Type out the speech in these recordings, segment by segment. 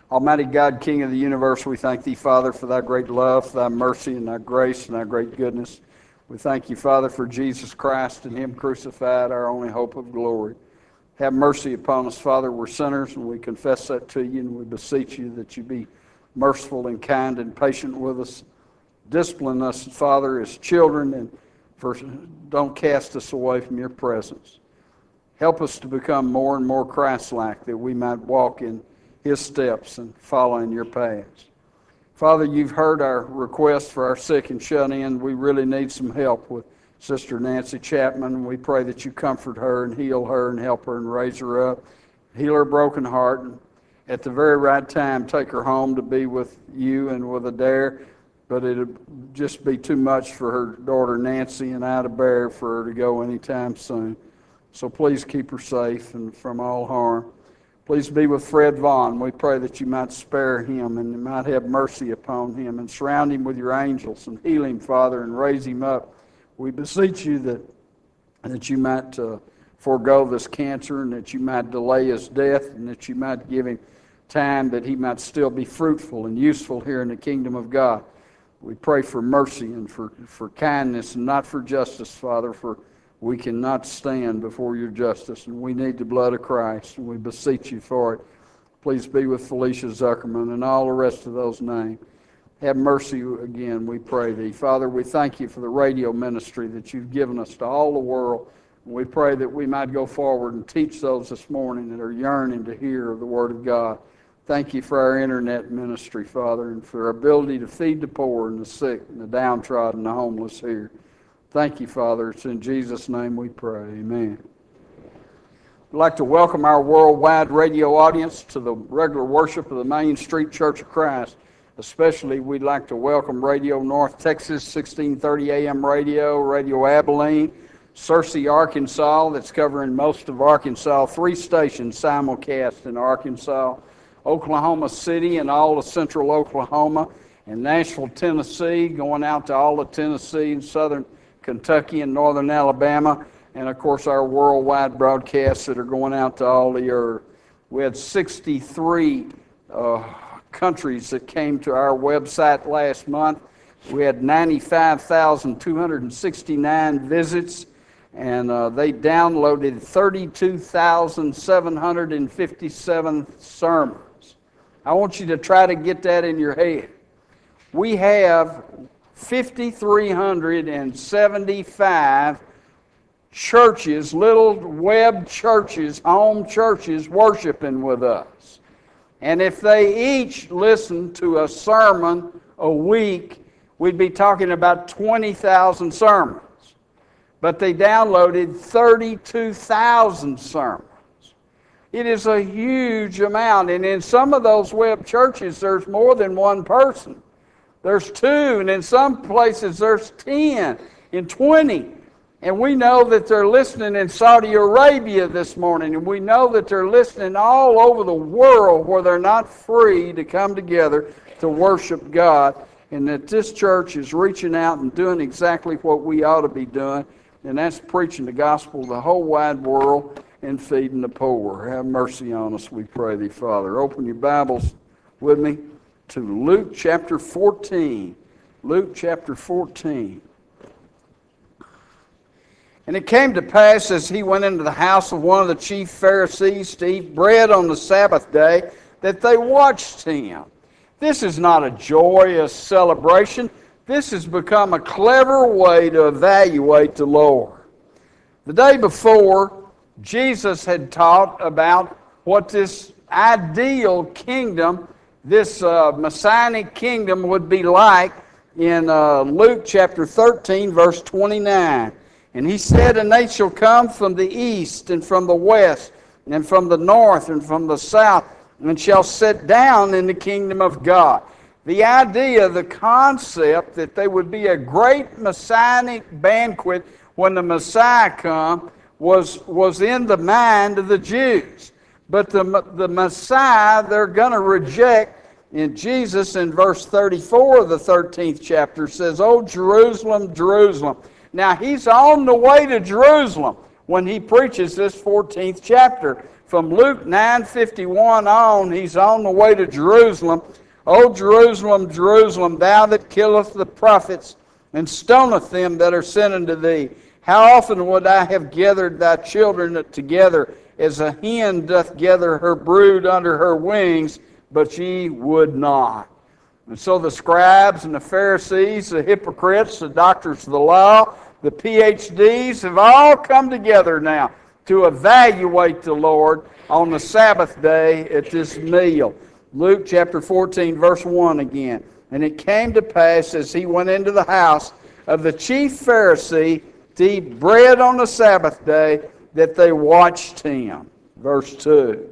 Almighty God, King of the universe, we thank Thee, Father, for Thy great love, Thy mercy, and Thy grace, and Thy great goodness. We thank You, Father, for Jesus Christ and Him crucified, our only hope of glory. Have mercy upon us, Father. We're sinners, and we confess that to You, and we beseech You that You be merciful and kind and patient with us. Discipline us, Father, as children, and don't cast us away from Your presence. Help us to become more and more Christ-like, that we might walk in His steps and follow in Your paths. Father, You've heard our request for our sick and shut in. We really need some help with Sister Nancy Chapman. We pray that You comfort her and heal her and help her and raise her up. Heal her broken heart, and at the very right time take her home to be with You and with Adair. But it'd just be too much for her daughter Nancy and I to bear for her to go anytime soon. So please keep her safe and from all harm. Please be with Fred Vaughn. We pray that You might spare him and You might have mercy upon him and surround him with Your angels and heal him, Father, and raise him up. We beseech You that You might forego this cancer and that You might delay his death and that You might give him time that he might still be fruitful and useful here in the kingdom of God. We pray for mercy and for kindness and not for justice, Father, for we cannot stand before Your justice, and we need the blood of Christ, and we beseech You for it. Please be with Felicia Zuckerman and all the rest of those named. Have mercy again, we pray Thee. Father, we thank You for the radio ministry that You've given us to all the world, and we pray that we might go forward and teach those this morning that are yearning to hear of the Word of God. Thank You for our internet ministry, Father, and for our ability to feed the poor and the sick and the downtrodden and the homeless here. Thank You, Father. It's in Jesus' name we pray. Amen. I'd like to welcome our worldwide radio audience to the regular worship of the Main Street Church of Christ. Especially, we'd like to welcome Radio North Texas, 1630 AM radio, Radio Abilene, Searcy, Arkansas, that's covering most of Arkansas, 3 stations simulcast in Arkansas, Oklahoma City and all of central Oklahoma, and Nashville, Tennessee, going out to all of Tennessee and southern Kentucky and northern Alabama, and of course our worldwide broadcasts that are going out to all the earth. We had 63 countries that came to our website last month. We had 95,269 visits, and they downloaded 32,757 sermons. I want you to try to get that in your head. We have 5,375 churches, little web churches, home churches, worshiping with us. And if they each listened to a sermon a week, we'd be talking about 20,000 sermons. But they downloaded 32,000 sermons. It is a huge amount. And in some of those web churches, there's more than one person. There's 2, and in some places there's 10 and 20. And we know that they're listening in Saudi Arabia this morning, and we know that they're listening all over the world where they're not free to come together to worship God, and that this church is reaching out and doing exactly what we ought to be doing, and that's preaching the gospel to the whole wide world and feeding the poor. Have mercy on us, we pray Thee, Father. Open your Bibles with me to Luke chapter 14. Luke chapter 14. And it came to pass as he went into the house of one of the chief Pharisees to eat bread on the Sabbath day, that they watched him. This is not a joyous celebration. This has become a clever way to evaluate the Lord. The day before, Jesus had taught about what this ideal kingdom, this Messianic kingdom would be like in Luke chapter 13, verse 29. And he said, and they shall come from the east and from the west and from the north and from the south and shall sit down in the kingdom of God. The idea, the concept that there would be a great Messianic banquet when the Messiah come was in the mind of the Jews. But the Messiah, they're going to reject. And Jesus in verse 34 of the 13th chapter says, "O Jerusalem, Jerusalem." Now he's on the way to Jerusalem when he preaches this 14th chapter. From Luke 9:51 on, he's on the way to Jerusalem. O Jerusalem, Jerusalem, thou that killest the prophets and stoneth them that are sent unto thee. How often would I have gathered thy children together, as a hen doth gather her brood under her wings, but ye would not. And so the scribes and the Pharisees, the hypocrites, the doctors of the law, the PhDs have all come together now to evaluate the Lord on the Sabbath day at this meal. Luke chapter 14, verse 1 again. And it came to pass, as he went into the house of the chief Pharisee to eat bread on the Sabbath day, that they watched him. Verse 2.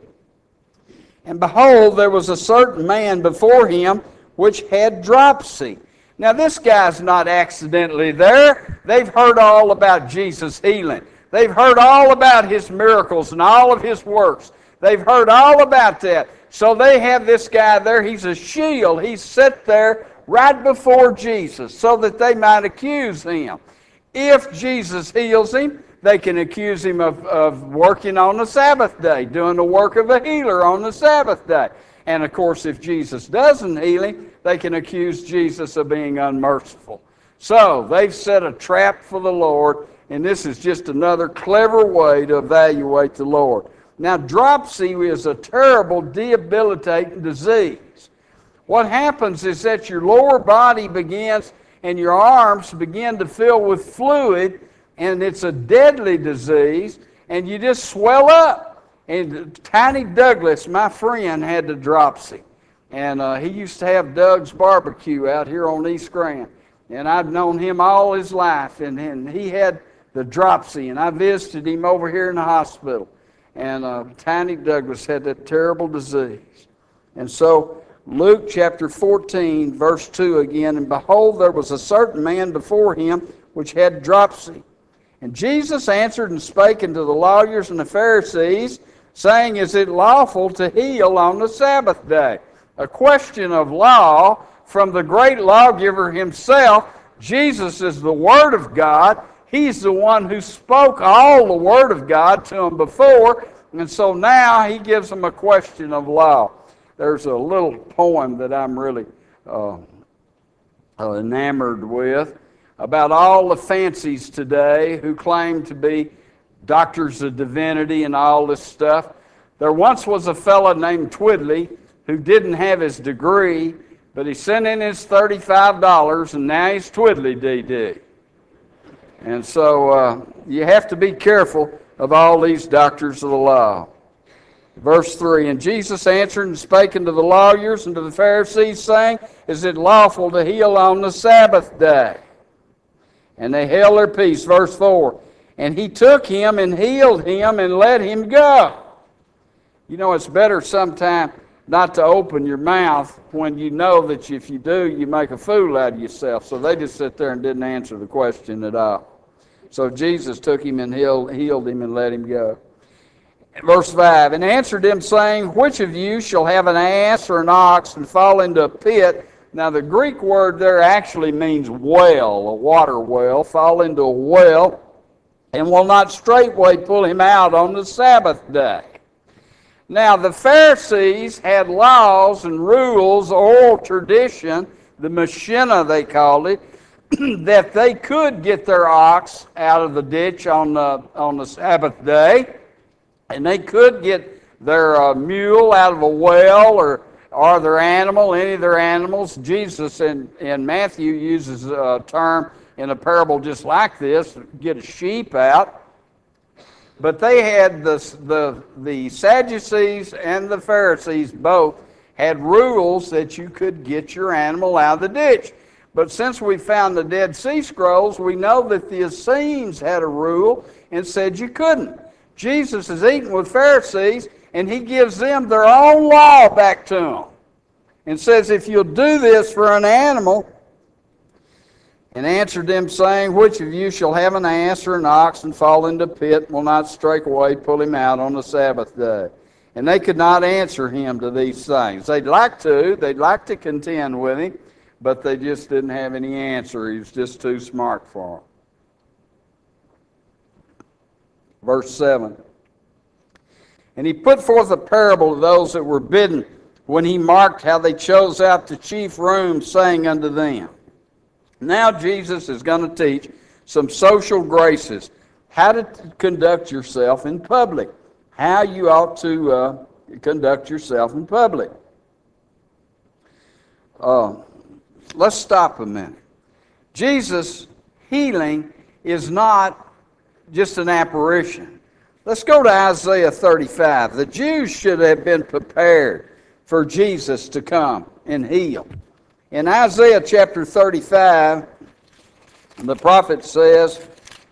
And behold, there was a certain man before him which had dropsy. Now this guy's not accidentally there. They've heard all about Jesus' healing. They've heard all about his miracles and all of his works. They've heard all about that. So they have this guy there. He's a shield. He's set there right before Jesus so that they might accuse him. If Jesus heals him, they can accuse him of working on the Sabbath day, doing the work of a healer on the Sabbath day. And of course, if Jesus doesn't heal him, they can accuse Jesus of being unmerciful. So they've set a trap for the Lord, and this is just another clever way to evaluate the Lord. Now, dropsy is a terrible, debilitating disease. What happens is that your lower body begins and your arms begin to fill with fluid, and it's a deadly disease, and you just swell up. And Tiny Douglas, my friend, had the dropsy. And he used to have Doug's Barbecue out here on East Grand. And I've known him all his life, and he had the dropsy, and I visited him over here in the hospital. And Tiny Douglas had that terrible disease. And so Luke chapter 14, verse 2 again, and behold, there was a certain man before him which had dropsy. And Jesus answered and spake unto the lawyers and the Pharisees, saying, Is it lawful to heal on the Sabbath day? A question of law from the great lawgiver himself. Jesus is the Word of God. He's the one who spoke all the Word of God to them before, and so now he gives them a question of law. There's a little poem that I'm really enamored with about all the fancies today who claim to be doctors of divinity and all this stuff. There once was a fellow named Twiddly who didn't have his degree, but he sent in his $35, and now he's Twiddly DD. And so you have to be careful of all these doctors of the law. Verse 3, And Jesus answered and spake unto the lawyers and to the Pharisees, saying, Is it lawful to heal on the Sabbath day? And they held their peace. Verse 4, And he took him and healed him and let him go. You know, it's better sometime not to open your mouth when you know that if you do, you make a fool out of yourself. So they just sit there and didn't answer the question at all. So Jesus took him and healed him and let him go. Verse 5, And answered him, saying, Which of you shall have an ass or an ox and fall into a pit? Now the Greek word there actually means well, a water well, fall into a well, and will not straightway pull him out on the Sabbath day. Now the Pharisees had laws and rules, oral tradition, the Mishnah they called it, that they could get their ox out of the ditch on the Sabbath day, and they could get their mule out of a well or their animal, any of their animals. Jesus in Matthew uses a term in a parable just like this, get a sheep out. But they had the Sadducees and the Pharisees both had rules that you could get your animal out of the ditch. But since we found the Dead Sea Scrolls, we know that the Essenes had a rule and said you couldn't. Jesus is eating with Pharisees, and he gives them their own law back to them. And says, if you'll do this for an animal, and answered them, saying, Which of you shall have an ass or an ox and fall into a pit, and will not straightway pull him out on the Sabbath day? And they could not answer him to these things. They'd like to contend with him, but they just didn't have any answer. He was just too smart for them. Verse 7. And he put forth a parable to those that were bidden, when he marked how they chose out the chief rooms, saying unto them. Now Jesus is going to teach some social graces, how to conduct yourself in public, how you ought to conduct yourself in public. Let's stop a minute. Jesus' healing is not just an apparition. Let's go to Isaiah 35. The Jews should have been prepared for Jesus to come and heal. In Isaiah chapter 35, the prophet says,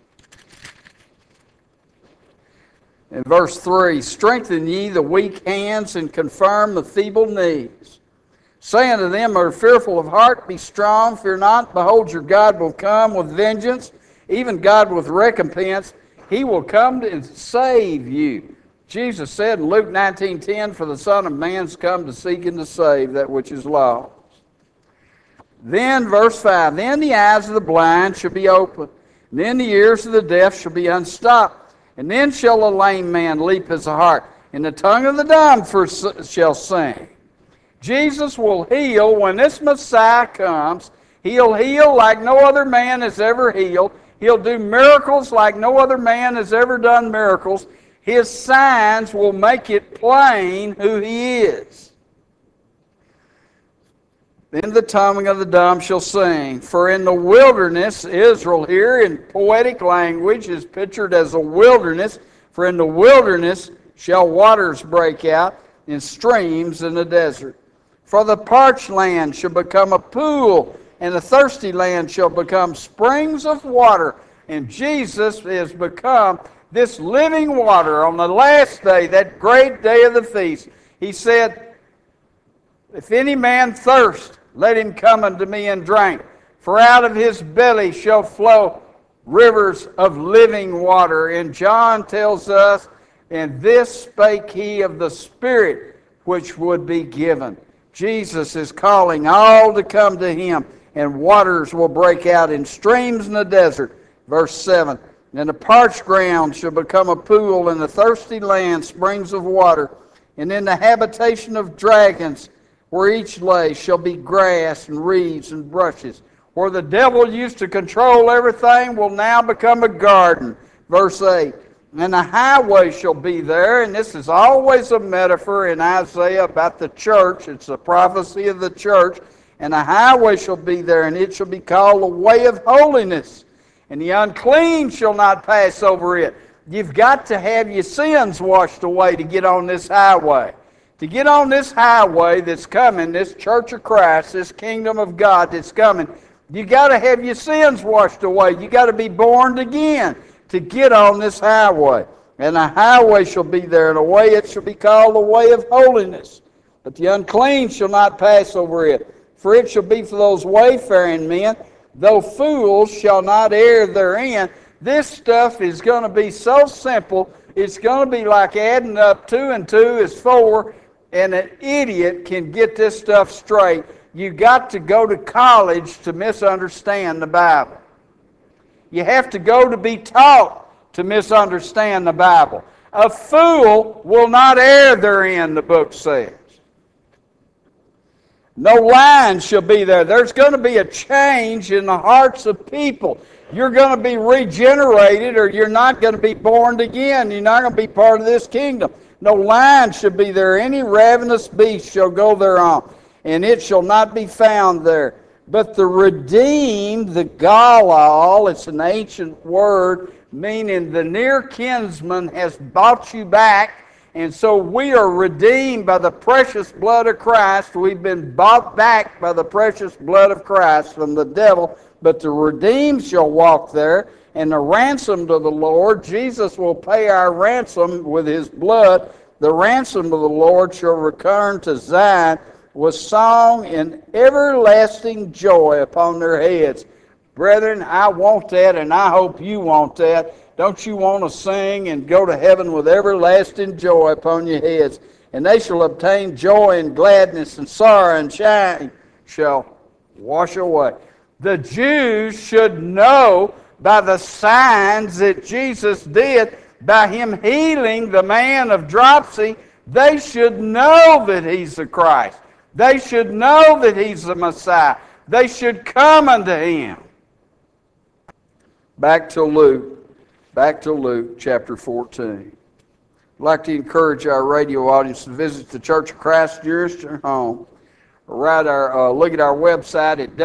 in verse 3, strengthen ye the weak hands and confirm the feeble knees. Say unto them that are fearful of heart, be strong, fear not. Behold, your God will come with vengeance, even God with recompense. He will come and save you. Jesus said in Luke 19:10, for the Son of Man is come to seek and to save that which is lost. Then, verse 5, then the eyes of the blind shall be opened, and then the ears of the deaf shall be unstopped. And then shall the lame man leap as a hart, and the tongue of the dumb shall sing. Jesus will heal when this Messiah comes. He'll heal like no other man has ever healed. He'll do miracles like no other man has ever done miracles. His signs will make it plain who he is. Then the tongue of the dumb shall sing. For in the wilderness, Israel here in poetic language is pictured as a wilderness. For in the wilderness shall waters break out in streams in the desert. For the parched land shall become a pool, and the thirsty land shall become springs of water. And Jesus has become this living water on the last day, that great day of the feast. He said, if any man thirst, let him come unto me and drink. For out of his belly shall flow rivers of living water. And John tells us, and this spake he of the Spirit which would be given. Jesus is calling all to come to him, and waters will break out in streams in the desert. Verse 7, and the parched ground shall become a pool, and the thirsty land springs of water. And in the habitation of dragons, where each lay, shall be grass and reeds and brushes. Where the devil used to control everything will now become a garden. Verse 8, and the highway shall be there, and this is always a metaphor in Isaiah about the church. It's a prophecy of the church. And the highway shall be there, and it shall be called the way of holiness. And the unclean shall not pass over it. You've got to have your sins washed away to get on this highway. To get on this highway that's coming, this church of Christ, this kingdom of God that's coming, you got to have your sins washed away. You got to be born again to get on this highway. And the highway shall be there, and a way it shall be called the way of holiness. But the unclean shall not pass over it. For it shall be for those wayfaring men, though fools shall not err therein. This stuff is going to be so simple, it's going to be like adding up 2 and 2 is 4, and an idiot can get this stuff straight. You got to go to college to misunderstand the Bible. You have to go to be taught to misunderstand the Bible. A fool will not err therein, the book says. No lying shall be there. There's going to be a change in the hearts of people. You're going to be regenerated, or you're not going to be born again. You're not going to be part of this kingdom. No lying shall be there. Any ravenous beast shall go thereon, and it shall not be found there. But the redeemed, the Galal, it's an ancient word, meaning the near kinsman has bought you back. And so we are redeemed by the precious blood of Christ. We've been bought back by the precious blood of Christ from the devil. But the redeemed shall walk there, and the ransomed of the Lord, Jesus will pay our ransom with his blood. The ransom of the Lord shall return to Zion with song and everlasting joy upon their heads. Brethren, I want that, and I hope you want that. Don't you want to sing and go to heaven with everlasting joy upon your heads? And they shall obtain joy and gladness, and sorrow and shame shall wash away. The Jews should know by the signs that Jesus did by him healing the man of dropsy, they should know that he's the Christ. They should know that he's the Messiah. They should come unto him. Back to Luke chapter 14. I'd like to encourage our radio audience to visit the Church of Christ nearest your home. Look at our website at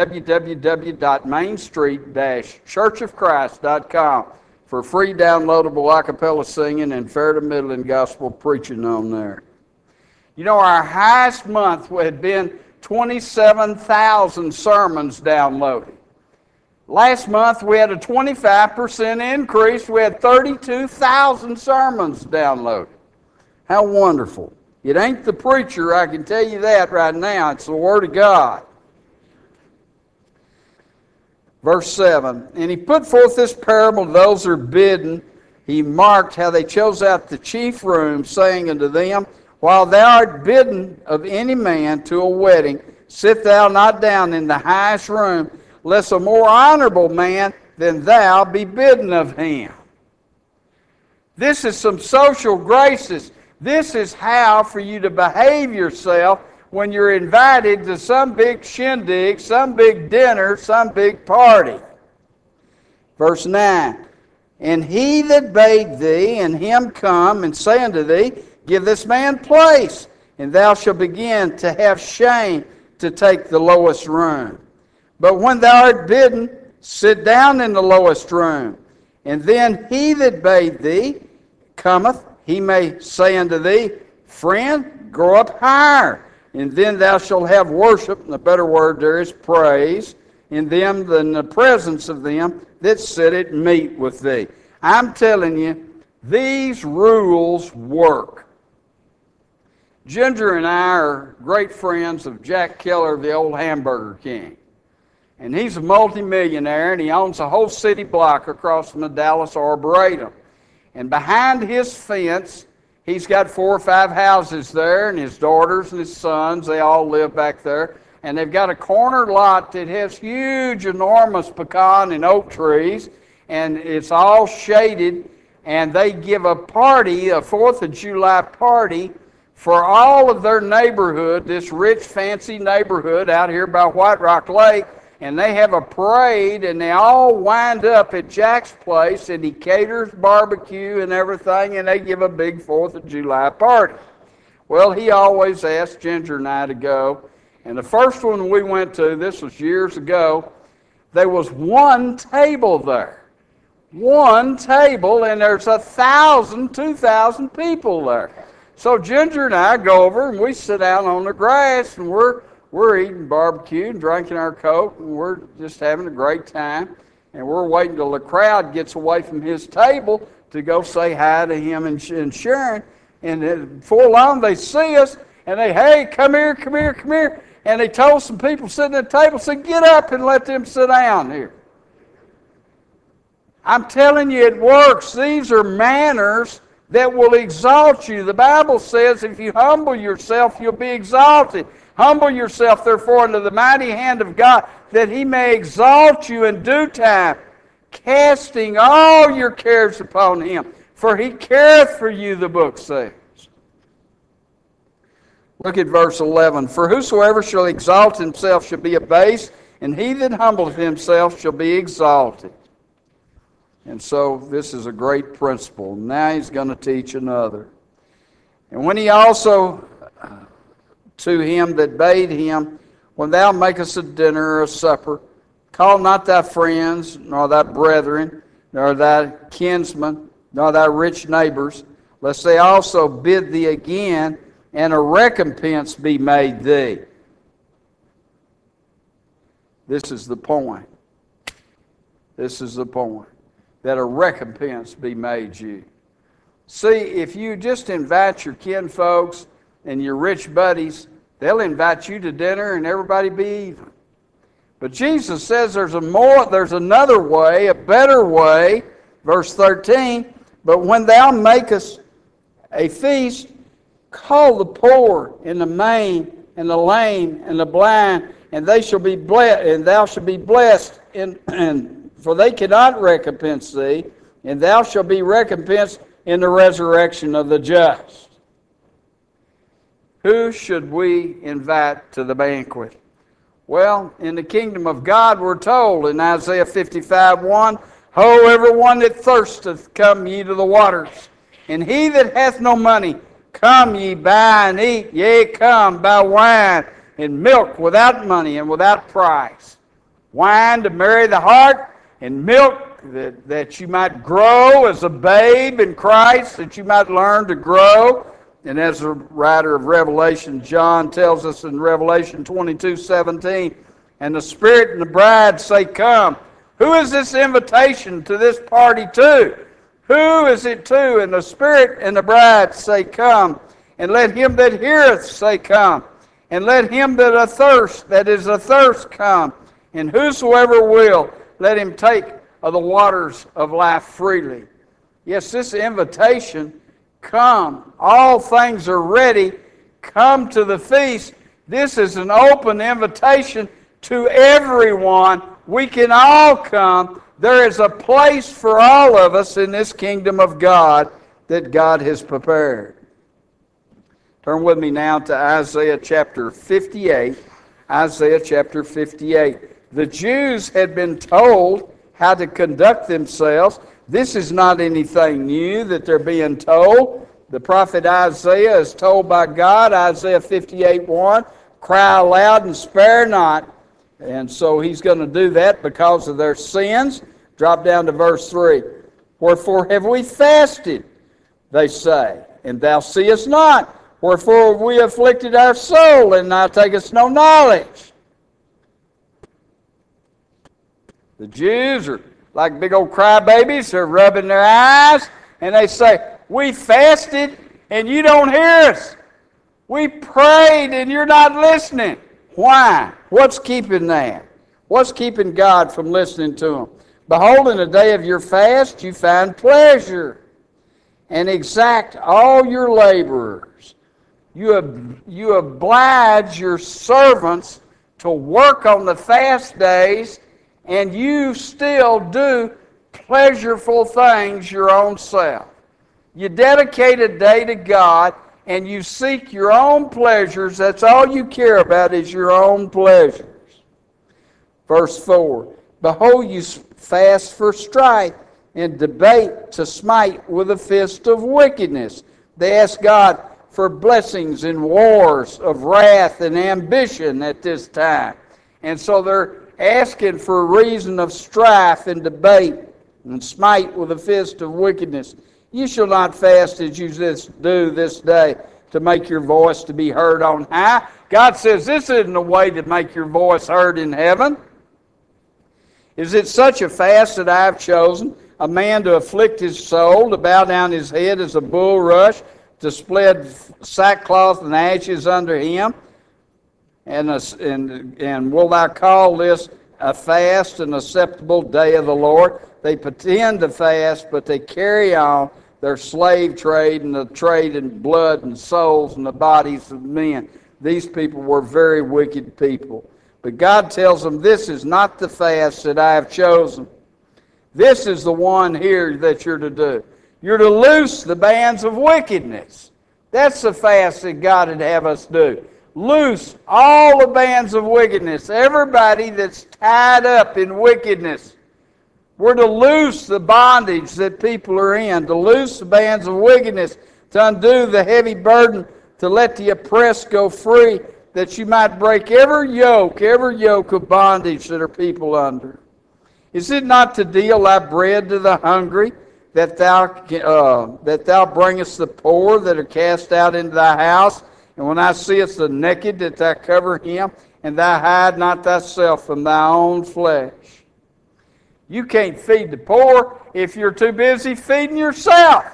www.mainstreet-churchofchrist.com for free downloadable a cappella singing and fair to middle and gospel preaching on there. You know, our highest month had been 27,000 sermons downloaded. Last month we had a 25% increase. We had 32,000 sermons downloaded. How wonderful. It ain't the preacher, I can tell you that right now. It's the Word of God. Verse 7, and he put forth this parable to those who are bidden. He marked how they chose out the chief room, saying unto them, while thou art bidden of any man to a wedding, sit thou not down in the highest room, lest a more honorable man than thou be bidden of him. This is some social graces. This is how for you to behave yourself when you're invited to some big shindig, some big dinner, some big party. Verse 9, and he that bade thee, and him come, and say unto thee, give this man place, and thou shalt begin to have shame to take the lowest room. But when thou art bidden, sit down in the lowest room. And then he that bade thee cometh, he may say unto thee, friend, grow up higher. And then thou shalt have worship, and the better word there is praise, in them in the presence of them that sit at meat with thee. I'm telling you, these rules work. Ginger and I are great friends of Jack Keller, the old Hamburger King. And he's a multimillionaire, and he owns a whole city block across from the Dallas Arboretum. And behind his fence, he's got 4 or 5 houses there, and his daughters and his sons, they all live back there. And they've got a corner lot that has huge, enormous pecan and oak trees, and it's all shaded. And they give a party, a 4th of July party, for all of their neighborhood, this rich, fancy neighborhood out here by White Rock Lake. And they have a parade, and they all wind up at Jack's place, and he caters barbecue and everything, and they give a big 4th of July party. Well, he always asked Ginger and I to go. And the first one we went to, this was years ago, there was one table there. One table, and there's 1,000, 2,000 people there. So Ginger and I go over, and we sit down on the grass, and we're eating barbecue and drinking our Coke, and we're just having a great time. And we're waiting till the crowd gets away from his table to go say hi to him and Sharon. And before long, they see us, and they, hey, come here, come here, come here. And they told some people sitting at the table, said, get up and let them sit down here. I'm telling you, it works. These are manners that will exalt you. The Bible says if you humble yourself, you'll be exalted. Humble yourself, therefore, under the mighty hand of God, that he may exalt you in due time, casting all your cares upon him. For he careth for you, the book says. Look at verse 11. For whosoever shall exalt himself shall be abased, and he that humbleth himself shall be exalted. And so this is a great principle. Now he's going to teach another. And when he also to him that bade him, when thou makest a dinner or a supper, call not thy friends, nor thy brethren, nor thy kinsmen, nor thy rich neighbors, lest they also bid thee again, and a recompense be made thee. This is the point. This is the point. That a recompense be made you. See, if you just invite your kinfolks and your rich buddies, they'll invite you to dinner and everybody be even. But Jesus says there's another way, a better way. Verse 13, but when thou makest a feast, call the poor and the maimed and the lame and the blind, and they shall be blessed, and thou shalt be blessed, for they cannot recompense thee, and thou shalt be recompensed in the resurrection of the just. Who should we invite to the banquet? Well, in the kingdom of God, we're told in Isaiah 55:1, Ho, everyone that thirsteth, come ye to the waters. And he that hath no money, come ye buy and eat. Yea, come, buy wine and milk without money and without price. Wine to merry the heart, and milk that you might grow as a babe in Christ, that you might learn to grow. And as the writer of Revelation, John tells us in Revelation 22:17, and the Spirit and the bride say, Come. Who is this invitation to this party to? Who is it to? And the Spirit and the bride say, Come. And let him that heareth say, Come. And let him that is athirst, come. And whosoever will, let him take of the waters of life freely. Yes, this invitation, come. All things are ready. Come to the feast. This is an open invitation to everyone. We can all come. There is a place for all of us in this kingdom of God that God has prepared. Turn with me now to Isaiah chapter 58. Isaiah chapter 58. The Jews had been told how to conduct themselves. This is not anything new that they're being told. The prophet Isaiah is told by God, Isaiah 58:1, cry aloud and spare not. And so he's going to do that because of their sins. Drop down to verse 3. Wherefore have we fasted, they say, and thou seest not. Wherefore have we afflicted our soul, and thou takest no knowledge. The Jews are like big old crybabies. They're rubbing their eyes, and they say, we fasted, and you don't hear us. We prayed, and you're not listening. Why? What's keeping that? What's keeping God from listening to them? Behold, in the day of your fast, you find pleasure, and exact all your laborers. You oblige your servants to work on the fast days, and you still do pleasureful things your own self. You dedicate a day to God, and you seek your own pleasures. That's all you care about is your own pleasures. Verse 4, behold, you fast for strife and debate to smite with a fist of wickedness. They ask God for blessings in wars of wrath and ambition at this time. And so they're asking for a reason of strife and debate and smite with a fist of wickedness. You shall not fast as you do this day to make your voice to be heard on high. God says this isn't a way to make your voice heard in heaven. Is it such a fast that I have chosen, a man to afflict his soul, to bow down his head as a bulrush, to spread sackcloth and ashes under him? And will thou call this a fast, an acceptable day of the Lord? They pretend to fast, but they carry on their slave trade and the trade in blood and souls and the bodies of men. These people were very wicked people. But God tells them, this is not the fast that I have chosen. This is the one here that you're to do. You're to loose the bands of wickedness. That's the fast that God would have us do. Loose all the bands of wickedness. Everybody that's tied up in wickedness. We're to loose the bondage that people are in, to loose the bands of wickedness, to undo the heavy burden, to let the oppressed go free, that you might break every yoke of bondage that are people under. Is it not to deal thy bread to the hungry, that thou bringest the poor that are cast out into thy house? And when thou seest the naked, that thou cover him, and thou hide not thyself from thy own flesh. You can't feed the poor if you're too busy feeding yourself.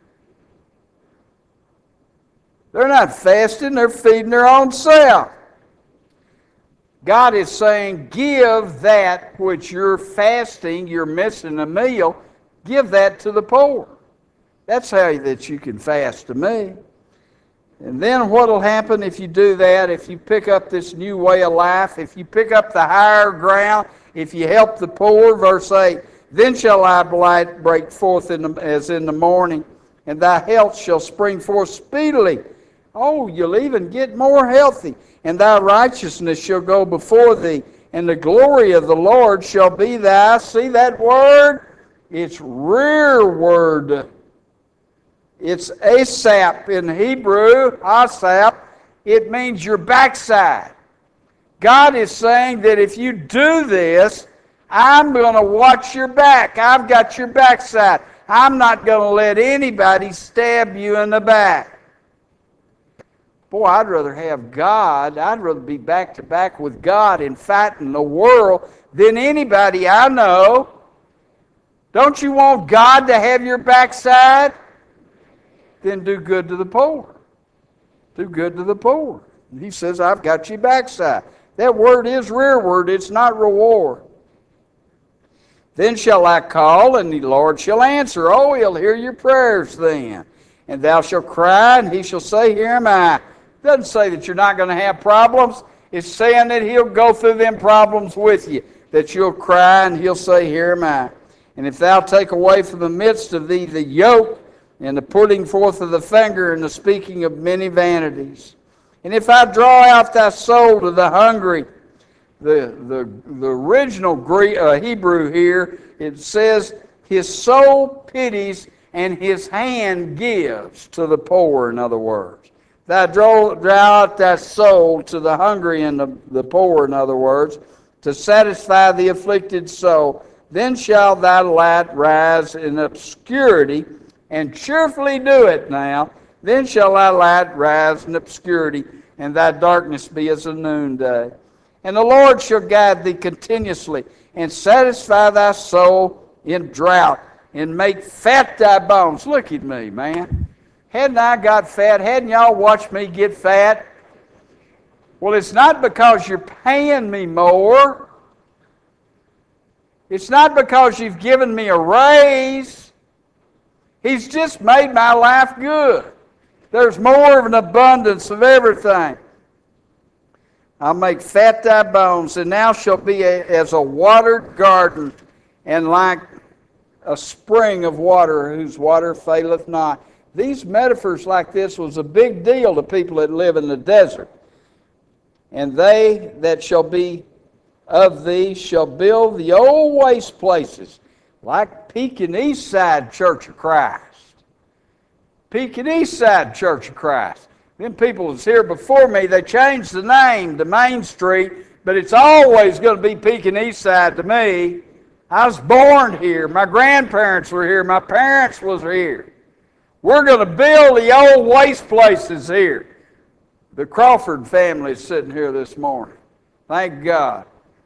They're not fasting, they're feeding their own self. God is saying, give that which you're fasting, you're missing a meal, give that to the poor. That's how that you can fast to me. And then what will happen if you do that, if you pick up this new way of life, if you pick up the higher ground, if you help the poor, verse 8, then shall thy light break forth as in the morning, and thy health shall spring forth speedily. Oh, you'll even get more healthy. And thy righteousness shall go before thee, and the glory of the Lord shall be thy, see that word? It's rearward. It's asap in Hebrew, asap. It means your backside. God is saying that if you do this, I'm going to watch your back. I've got your backside. I'm not going to let anybody stab you in the back. Boy, I'd rather have God. I'd rather be back to back with God and fighting the world than anybody I know. Don't you want God to have your backside? Then do good to the poor. Do good to the poor. He says, I've got your backside. That word is rearward. It's not reward. Then shall I call, and the Lord shall answer. Oh, he'll hear your prayers then. And thou shalt cry, and he shall say, Here am I. It doesn't say that you're not going to have problems. It's saying that he'll go through them problems with you. That you'll cry, and he'll say, Here am I. And if thou take away from the midst of thee the yoke, and the putting forth of the finger, and the speaking of many vanities. And if I draw out thy soul to the hungry, the original Greek, Hebrew here, it says, his soul pities and his hand gives to the poor, in other words. Thou draw out thy soul to the hungry and the poor, in other words, to satisfy the afflicted soul. Then shall thy light rise in obscurity, and cheerfully do it now. Then shall thy light rise in obscurity, and thy darkness be as a noonday. And the Lord shall guide thee continuously, and satisfy thy soul in drought, and make fat thy bones. Look at me, man. Hadn't I got fat? Hadn't y'all watched me get fat? Well, it's not because you're paying me more. It's not because you've given me a raise. He's just made my life good. There's more of an abundance of everything. I'll make fat thy bones, and thou shalt be as a watered garden, and like a spring of water whose water faileth not. These metaphors like this was a big deal to people that live in the desert. And they that shall be of thee shall build the old waste places, like Pekin East Side Church of Christ. Pekin East Side Church of Christ. Them people that's here before me, they changed the name to Main Street, but it's always going to be Pekin East Side to me. I was born here. My grandparents were here. My parents was here. We're going to build the old waste places here. The Crawford family is sitting here this morning. Thank God.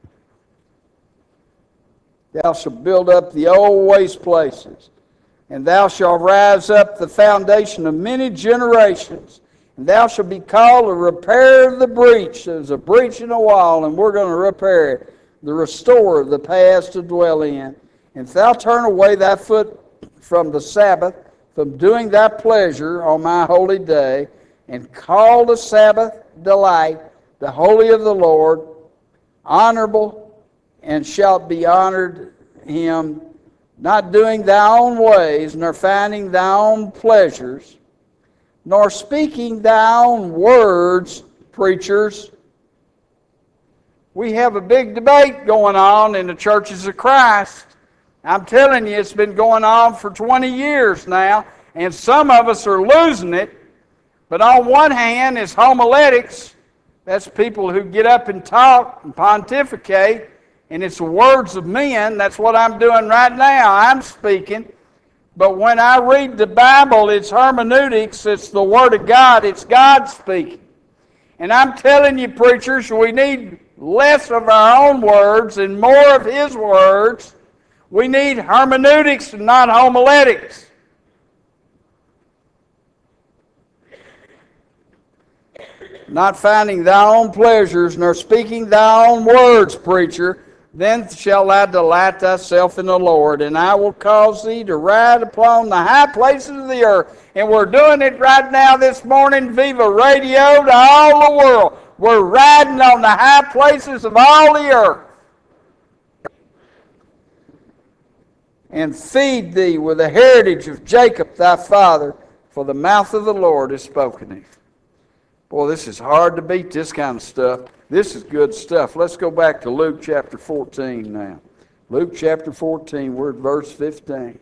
Thou shalt build up the old waste places, and thou shalt rise up the foundation of many generations, and thou shalt be called the repairer of the breach. There's a breach in the wall, and we're going to repair it. The restorer of the paths to dwell in. And if thou turn away thy foot from the Sabbath, from doing thy pleasure on my holy day, and call the Sabbath delight, the holy of the Lord, honorable, and shalt be honored him, not doing thy own ways, nor finding thy own pleasures, nor speaking thy own words, preachers. We have a big debate going on in the churches of Christ. I'm telling you, it's been going on for 20 years now, and some of us are losing it. But on one hand is homiletics. That's people who get up and talk and pontificate, and it's the words of men. That's what I'm doing right now. I'm speaking. But when I read the Bible, it's hermeneutics. It's the Word of God. It's God speaking. And I'm telling you, preachers, we need less of our own words and more of His words. We need hermeneutics and not homiletics. Not finding thy own pleasures, nor speaking thy own words, preacher, then shalt thou delight thyself in the Lord, and I will cause thee to ride upon the high places of the earth. And we're doing it right now this morning, Viva Radio to all the world. We're riding on the high places of all the earth. and feed thee with the heritage of Jacob thy father, for the mouth of the Lord has spoken it. Boy, this is hard to beat, this kind of stuff. This is good stuff. Let's go back to Luke chapter 14 now. Luke chapter 14, we're at verse 15.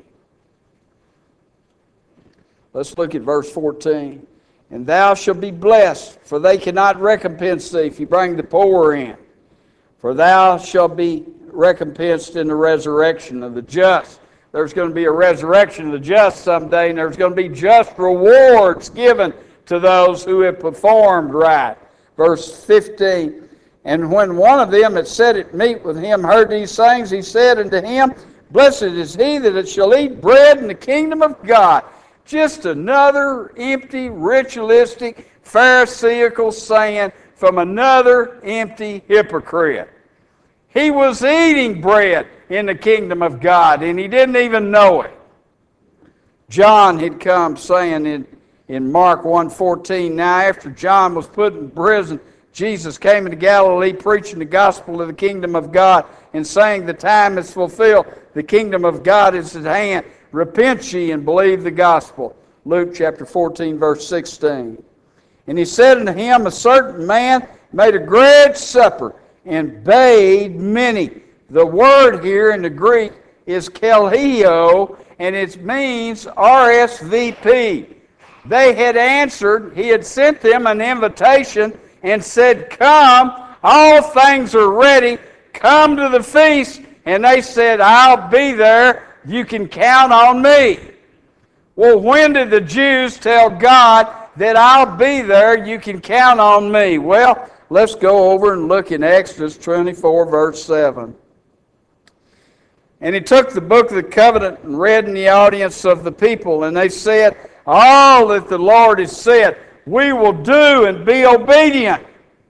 Let's look at verse 14. And thou shalt be blessed, for they cannot recompense thee if you bring the poor in. For thou shalt be recompensed in the resurrection of the just. There's going to be a resurrection of the just someday, and there's going to be just rewards given to those who have performed right. Verse 15, and when one of them that sat at meat with him heard these things, he said unto him, Blessed is he that shall eat bread in the kingdom of God. Just another empty, ritualistic, pharisaical saying from another empty hypocrite. He was eating bread in the kingdom of God, and he didn't even know it. John had come saying in Mark 1:14, now after John was put in prison, Jesus came into Galilee preaching the gospel of the kingdom of God and saying, the time is fulfilled, the kingdom of God is at hand. Repent ye and believe the gospel. Luke chapter 14, verse 16. And he said unto him, a certain man made a great supper and bade many. The word here in the Greek is kaleo, and it means RSVP. They had answered, he had sent them an invitation and said, come, all things are ready, come to the feast. And they said, I'll be there, you can count on me. Well, when did the Jews tell God that I'll be there, you can count on me? Well, let's go over and look in Exodus 24, verse 7. And he took the book of the covenant and read in the audience of the people, and they said, all that the Lord has said, we will do and be obedient.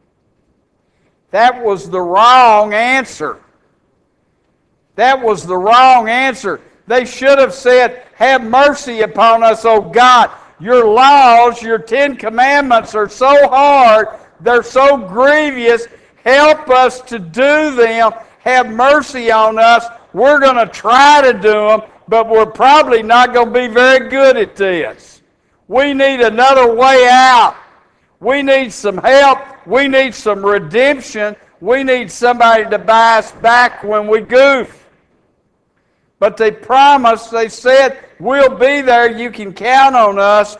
That was the wrong answer. That was the wrong answer. They should have said, have mercy upon us, O God. Your laws, your 10 commandments are so hard, they're so grievous. Help us to do them. Have mercy on us. We're going to try to do them, but we're probably not going to be very good at this. We need another way out. We need some help. We need some redemption. We need somebody to buy us back when we goof. But they promised, they said, we'll be there, you can count on us.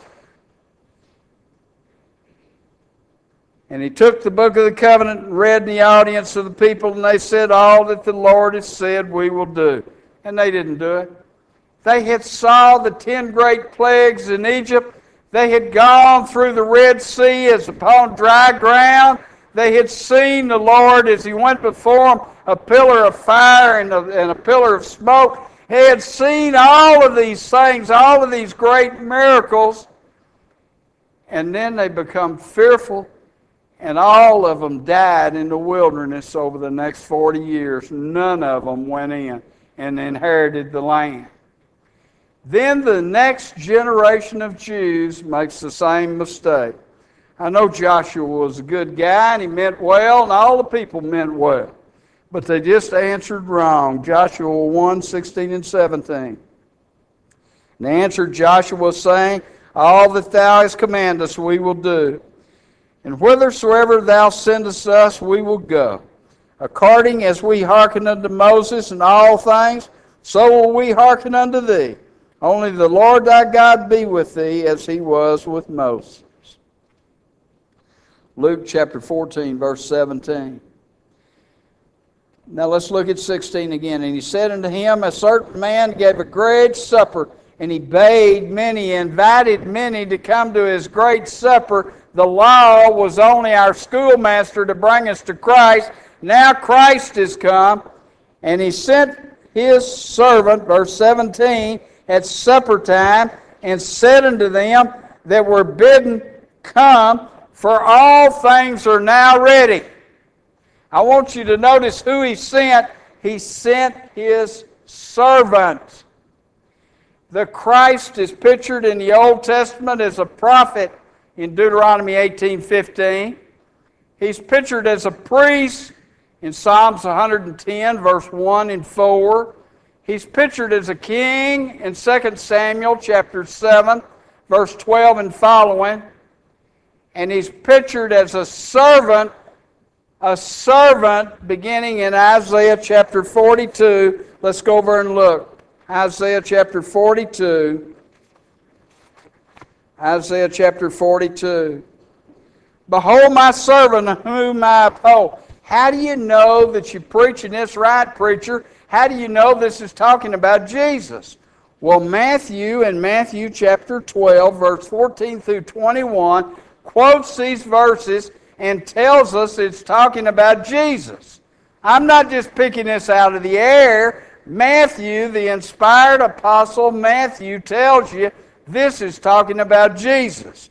And he took the book of the covenant and read in the audience of the people, and they said, all that the Lord has said we will do. And they didn't do it. They had saw the 10 great plagues in Egypt. They had gone through the Red Sea as upon dry ground. They had seen the Lord as he went before them, a pillar of fire and a pillar of smoke. They had seen all of these things, all of these great miracles, and then they become fearful, and all of them died in the wilderness over the next 40 years. None of them went in and inherited the land. Then the next generation of Jews makes the same mistake. I know Joshua was a good guy, and he meant well, and all the people meant well. But they just answered wrong. Joshua 1:16 and 17. And they answered Joshua, saying, all that thou hast commanded us we will do. And whithersoever thou sendest us we will go. According as we hearken unto Moses in all things, so will we hearken unto thee. Only the Lord thy God be with thee as he was with Moses. Luke chapter 14, verse 17. Now let's look at 16 again. And he said unto him, a certain man gave a great supper, and he bade many, invited many to come to his great supper. The law was only our schoolmaster to bring us to Christ. Now Christ is come, and he sent his servant, verse 17, at supper time, and said unto them that were bidden, come, for all things are now ready. I want you to notice who he sent. He sent his servant. The Christ is pictured in the Old Testament as a prophet in Deuteronomy 18:15. He's pictured as a priest in Psalms 110, verse 1 and 4. He's pictured as a king in 2 Samuel chapter 7, verse 12 and following. And he's pictured as a servant beginning in Isaiah chapter 42. Let's go over and look. Isaiah chapter 42. Isaiah chapter 42. Behold my servant whom I uphold. How do you know that you're preaching this right, preacher? How do you know this is talking about Jesus? Well, Matthew in Matthew chapter 12, verse 14 through 21, quotes these verses and tells us it's talking about Jesus. I'm not just picking this out of the air. Matthew, the inspired apostle Matthew, tells you this is talking about Jesus.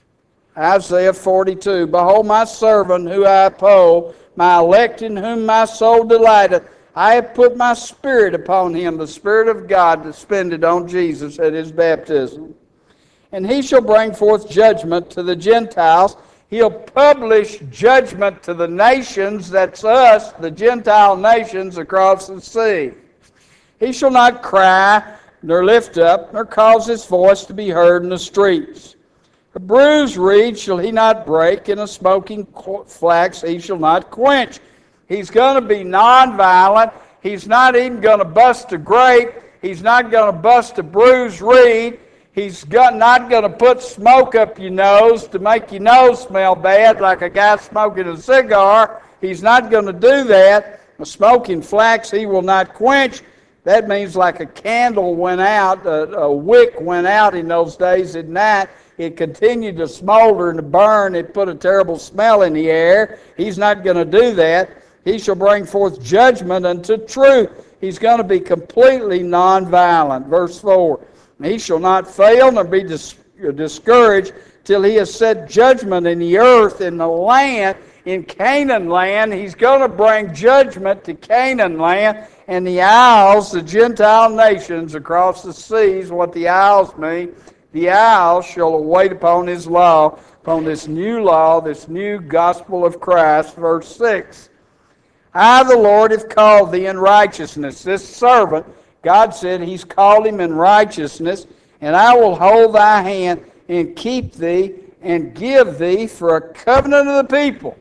Isaiah 42, behold my servant who I uphold, my elect in whom my soul delighteth. I have put my spirit upon him, the Spirit of God suspended on Jesus at his baptism. And he shall bring forth judgment to the Gentiles. He'll publish judgment to the nations, that's us, the Gentile nations across the sea. He shall not cry, nor lift up, nor cause his voice to be heard in the streets. A bruised reed shall he not break, and a smoking flax he shall not quench. He's going to be nonviolent. He's not even going to bust a grape. He's not going to bust a bruised reed. He's not going to put smoke up your nose to make your nose smell bad like a guy smoking a cigar. He's not going to do that. A smoking flax he will not quench. That means like a candle went out, a wick went out in those days at night. It continued to smolder and to burn. It put a terrible smell in the air. He's not going to do that. He shall bring forth judgment unto truth. He's going to be completely nonviolent. Verse 4. He shall not fail nor be discouraged till he has set judgment in the earth, in the land, in Canaan land. He's going to bring judgment to Canaan land and the isles, the Gentile nations across the seas. What the isles mean, the isles shall await upon his law, upon this new law, this new gospel of Christ. Verse 6. I, the Lord, have called thee in righteousness. This servant, God said he's called him in righteousness, and I will hold thy hand and keep thee and give thee for a covenant of the people.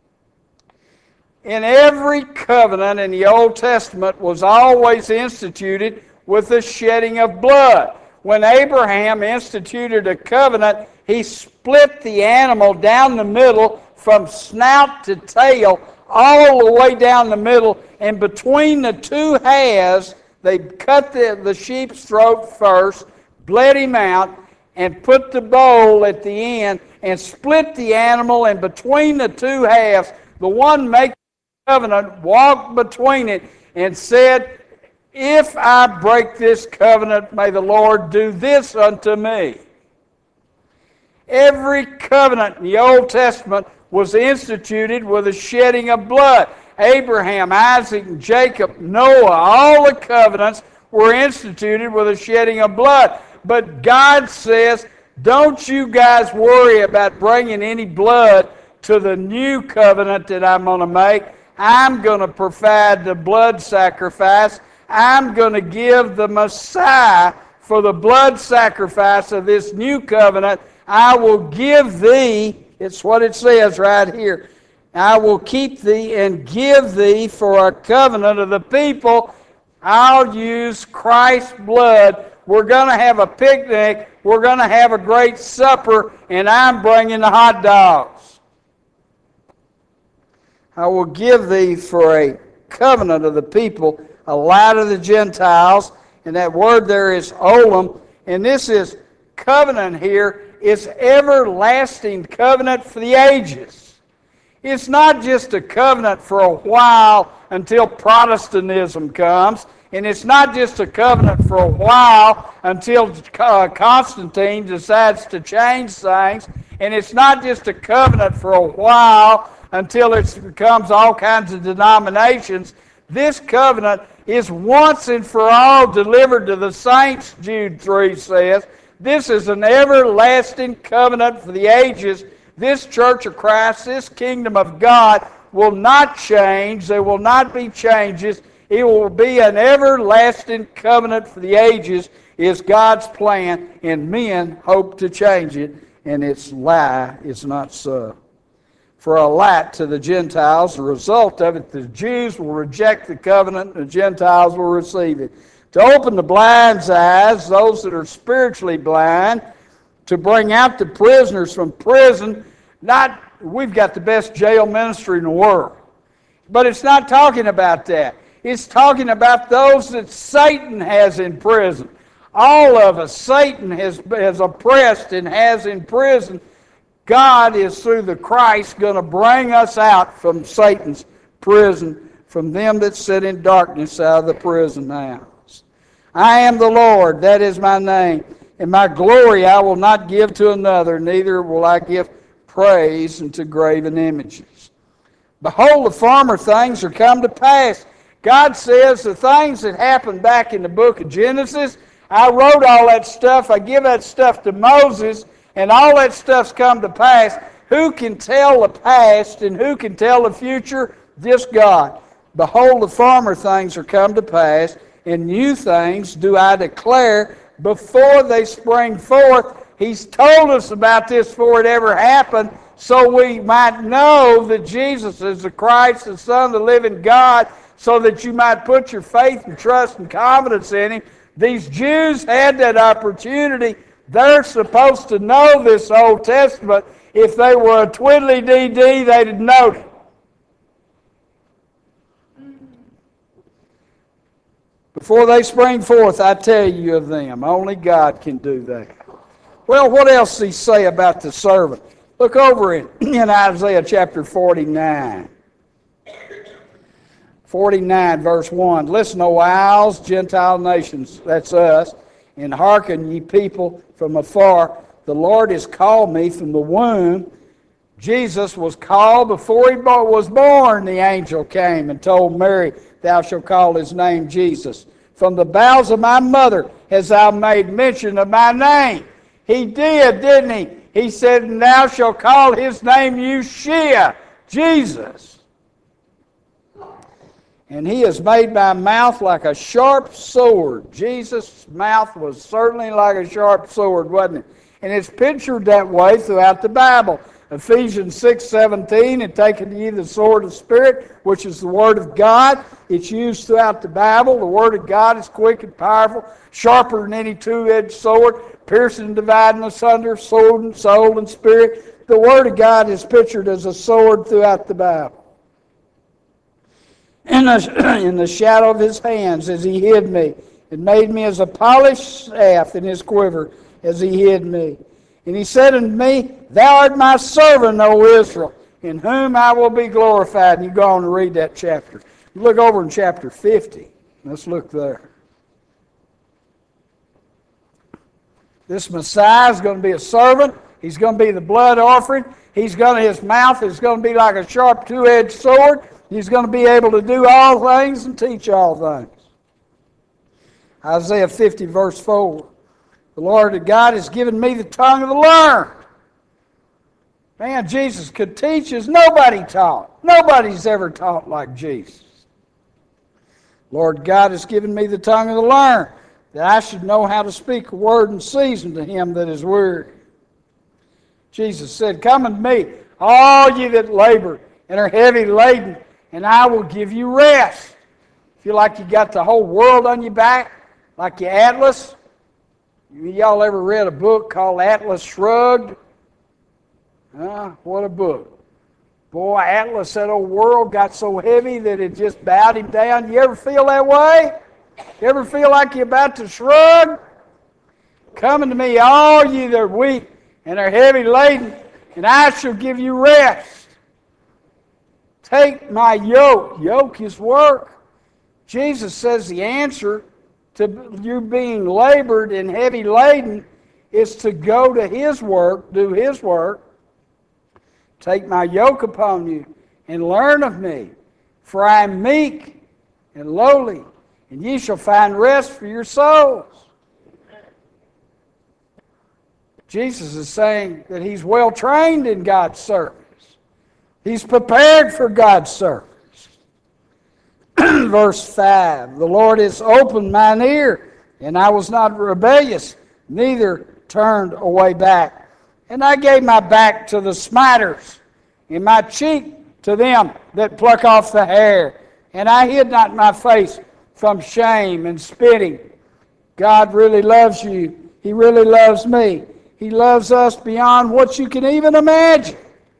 In every covenant in the Old Testament was always instituted with the shedding of blood. When Abraham instituted a covenant, he split the animal down the middle from snout to tail, all the way down the middle, and between the two halves, they cut the sheep's throat first, bled him out, and put the bowl at the end, and split the animal, and between the two halves, the one making the covenant walked between it and said, if I break this covenant, may the Lord do this unto me. Every covenant in the Old Testament was instituted with a shedding of blood. Abraham, Isaac, and Jacob, Noah, all the covenants were instituted with a shedding of blood. But God says, don't you guys worry about bringing any blood to the new covenant that I'm going to make. I'm going to provide the blood sacrifice. I'm going to give the Messiah for the blood sacrifice of this new covenant. I will give thee, it's what it says right here, I will keep thee and give thee for a covenant of the people. I'll use Christ's blood. We're going to have a picnic. We're going to have a great supper, and I'm bringing the hot dogs. I will give thee for a covenant of the people, a light of the Gentiles. And that word there is olam. And this is covenant here. It's everlasting covenant for the ages. It's not just a covenant for a while until Protestantism comes. And it's not just a covenant for a while until Constantine decides to change things. And it's not just a covenant for a while until it becomes all kinds of denominations. This covenant is once and for all delivered to the saints, Jude 3 says. This is an everlasting covenant for the ages. This church of Christ, this kingdom of God will not change. There will not be changes. It will be an everlasting covenant for the ages is God's plan, and men hope to change it, and its lie is not so. For a light to the Gentiles, the result of it, the Jews will reject the covenant, and the Gentiles will receive it. To open the blind's eyes, those that are spiritually blind, to bring out the prisoners from prison. We've got the best jail ministry in the world. But it's not talking about that. It's talking about those that Satan has in prison. All of us, Satan has oppressed and has in prison. God is, through the Christ, going to bring us out from Satan's prison, from them that sit in darkness out of the prison house. I am the Lord, that is my name, and my glory I will not give to another, neither will I give praise unto graven images. Behold, the former things are come to pass. God says the things that happened back in the book of Genesis, I wrote all that stuff. I give that stuff to Moses, and all that stuff's come to pass. Who can tell the past and who can tell the future? Just God. Behold, the former things are come to pass, and new things do I declare before they spring forth. He's told us about this before it ever happened, so we might know that Jesus is the Christ, the Son of the living God, so that you might put your faith and trust and confidence in Him. These Jews had that opportunity. They're supposed to know this Old Testament. If they were a twiddly-dee-dee, they'd have known it. Before they spring forth, I tell you of them. Only God can do that. Well, what else does He say about the servant? Look over in Isaiah chapter 49. 49, verse 1. Listen, O isles, Gentile nations, that's us, and hearken, ye people from afar. The Lord has called me from the womb. Jesus was called before He was born. The angel came and told Mary, Thou shalt call His name Jesus. From the bowels of my mother hast Thou made mention of my name. He did, didn't He? He said, And thou shalt call His name Yeshua, Jesus. And He has made my mouth like a sharp sword. Jesus' mouth was certainly like a sharp sword, wasn't it? And it's pictured that way throughout the Bible. Ephesians 6:17, and taketh ye the sword of the Spirit, which is the Word of God. It's used throughout the Bible. The Word of God is quick and powerful, sharper than any two-edged sword, piercing and dividing asunder soul and spirit. The Word of God is pictured as a sword throughout the Bible. In the shadow of His hands as He hid me, and made me as a polished staff in His quiver as He hid me. And He said unto me, Thou art my servant, O Israel, in whom I will be glorified. And you go on and read that chapter. You look over in chapter 50. Let's look there. This Messiah is going to be a servant. He's going to be the blood offering. His mouth is going to be like a sharp two-edged sword. He's going to be able to do all things and teach all things. Isaiah 50, verse 4. The Lord God has given me the tongue of the learned. Man, Jesus could teach as nobody taught. Nobody's ever taught like Jesus. Lord God has given me the tongue of the learned, that I should know how to speak a word in season to him that is weary. Jesus said, Come unto me, all ye that labor and are heavy laden, and I will give you rest. Feel like you got the whole world on your back, like your Atlas? Y'all ever read a book called Atlas Shrugged? What a book. Boy, Atlas, that old world got so heavy that it just bowed him down. You ever feel that way? You ever feel like you're about to shrug? Come unto me, all ye that are weak and are heavy laden, and I shall give you rest. Take my yoke. Yoke is work. Jesus says the answer to you being labored and heavy laden is to go to His work, do His work. Take my yoke upon you and learn of me, for I am meek and lowly, and ye shall find rest for your souls. Jesus is saying that He's well trained in God's service. He's prepared for God's service. Verse 5, the Lord has opened mine ear, and I was not rebellious, neither turned away back. And I gave my back to the smiters, and my cheek to them that pluck off the hair. And I hid not my face from shame and spitting. God really loves you. He really loves me. He loves us beyond what you can even imagine.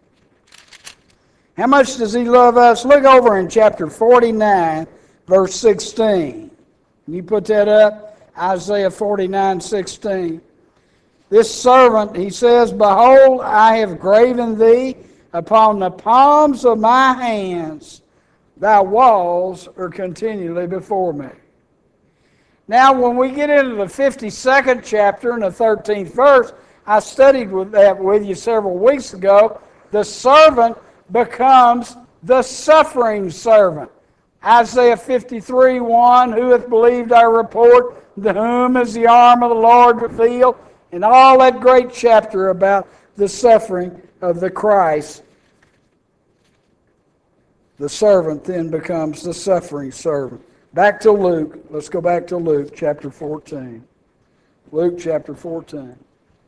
How much does He love us? Look over in chapter 49, verse 16. Can you put that up? Isaiah 49, 16. This servant, he says, Behold, I have graven thee upon the palms of my hands. Thy walls are continually before me. Now, when we get into the 52nd chapter and the 13th verse, I studied that with you several weeks ago. The servant becomes the suffering servant. Isaiah 53, 1, who hath believed our report, to whom is the arm of the Lord revealed, and all that great chapter about the suffering of the Christ. The servant then becomes the suffering servant. Back to Luke. Let's go back to Luke chapter 14. Luke chapter 14.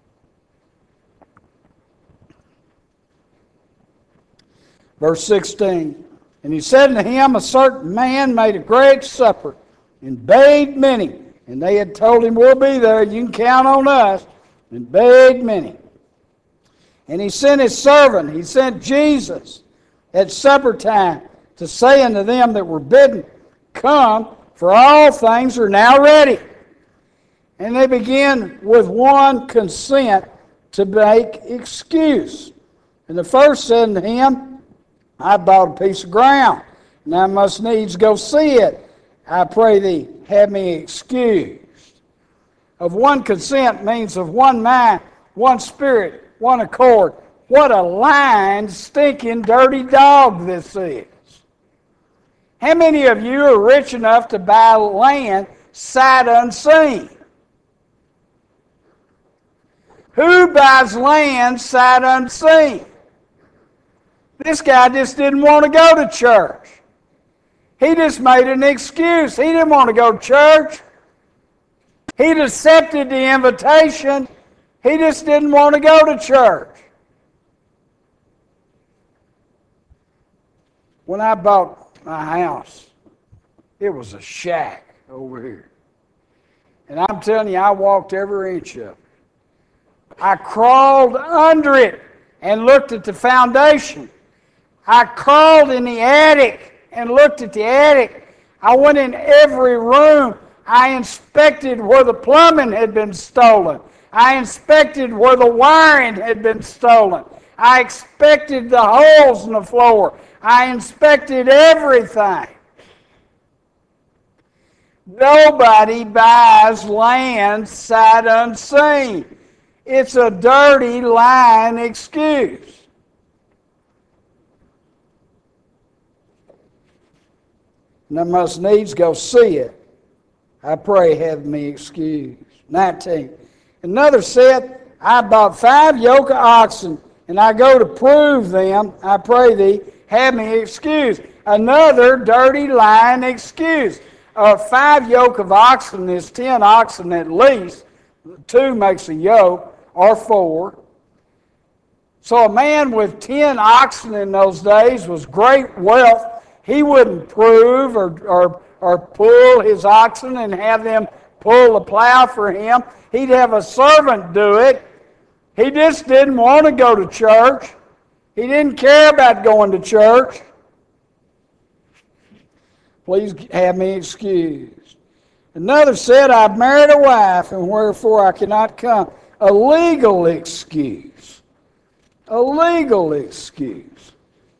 Verse 16. And he said unto him, A certain man made a great supper, and bade many. And they had told him, We'll be there, you can count on us. And bade many. And he sent his servant, he sent Jesus, at supper time, to say unto them that were bidden, Come, for all things are now ready. And they begin with one consent to make excuse. And the first said unto him, I bought a piece of ground, and I must needs go see it. I pray thee, have me excused. Of one consent means of one mind, one spirit, one accord. What a lying, stinking, dirty dog this is. How many of you are rich enough to buy land sight unseen? Who buys land sight unseen? This guy just didn't want to go to church. He just made an excuse. He didn't want to go to church. He'd accepted the invitation. He just didn't want to go to church. When I bought my house, it was a shack over here. And I'm telling you, I walked every inch of it. I crawled under it and looked at the foundation. I crawled in the attic and looked at the attic. I went in every room. I inspected where the plumbing had been stolen. I inspected where the wiring had been stolen. I inspected the holes in the floor. I inspected everything. Nobody buys land sight unseen. It's a dirty, lying excuse. And I must needs go see it. I pray, have me excused. 19. Another said, I bought 5 yoke of oxen, and I go to prove them. I pray thee, have me excused. Another dirty, lying excuse. 5 yoke of oxen is 10 oxen at least. 2 makes a yoke, or 4. So a man with 10 oxen in those days was great wealth. He wouldn't prove or pull his oxen and have them pull the plow for him. He'd have a servant do it. He just didn't want to go to church. He didn't care about going to church. Please have me excused. Another said, I've married a wife, and wherefore I cannot come. A legal excuse. A legal excuse.